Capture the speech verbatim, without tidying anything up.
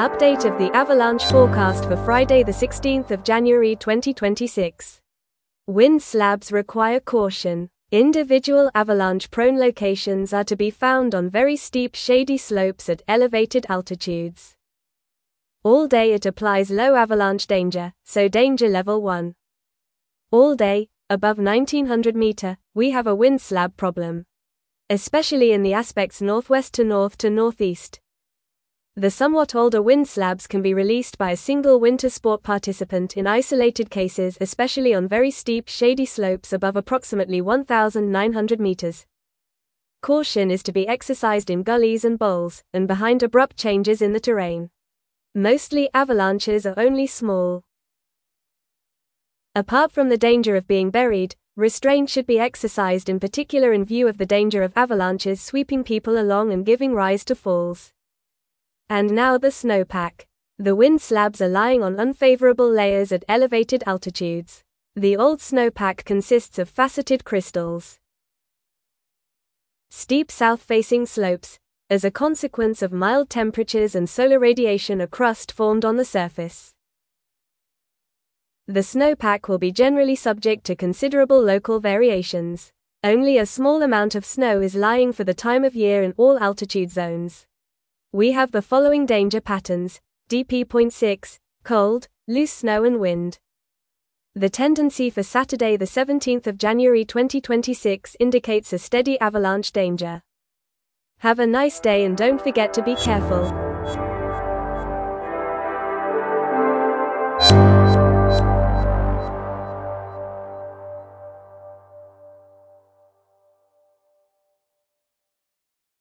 Update of the avalanche forecast for Friday the sixteenth of January twenty twenty-six. Wind slabs require caution. Individual avalanche-prone locations are to be found on very steep shady slopes at elevated altitudes. All day it applies low avalanche danger, so danger level one. All day, above nineteen hundred meter, we have a wind slab problem. Especially in the aspects northwest to north to northeast. The somewhat older wind slabs can be released by a single winter sport participant in isolated cases, especially on very steep shady slopes above approximately one thousand nine hundred meters. Caution is to be exercised in gullies and bowls, and behind abrupt changes in the terrain. Mostly avalanches are only small. Apart from the danger of being buried, restraint should be exercised in particular in view of the danger of avalanches sweeping people along and giving rise to falls. And now the snowpack. The wind slabs are lying on unfavorable layers at elevated altitudes. The old snowpack consists of faceted crystals. Steep south-facing slopes. As a consequence of mild temperatures and solar radiation, a crust formed on the surface. The snowpack will be generally subject to considerable local variations. Only a small amount of snow is lying for the time of year in all altitude zones. We have the following danger patterns: D P zero point six, cold, loose snow and wind. The tendency for Saturday the seventeenth of January twenty twenty-six indicates a steady avalanche danger. Have a nice day and don't forget to be careful.